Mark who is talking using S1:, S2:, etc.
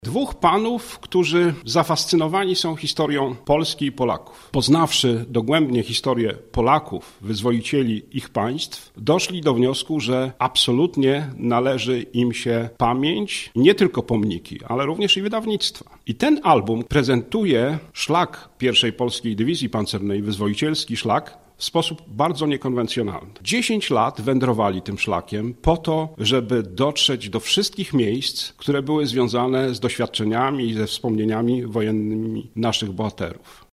S1: Dwóch panów, którzy zafascynowani są historią Polski i Polaków. Poznawszy dogłębnie historię Polaków, wyzwoicieli ich państw, doszli do wniosku, że absolutnie należy im się pamięć, nie tylko pomniki, ale również i wydawnictwa. I ten album prezentuje szlak pierwszej Polskiej Dywizji Pancernej, wyzwoicielski szlak, w sposób bardzo niekonwencjonalny. 10 lat wędrowali tym szlakiem po to, żeby dotrzeć do wszystkich miejsc, które były związane z doświadczeniami i ze wspomnieniami wojennymi naszych bohaterów.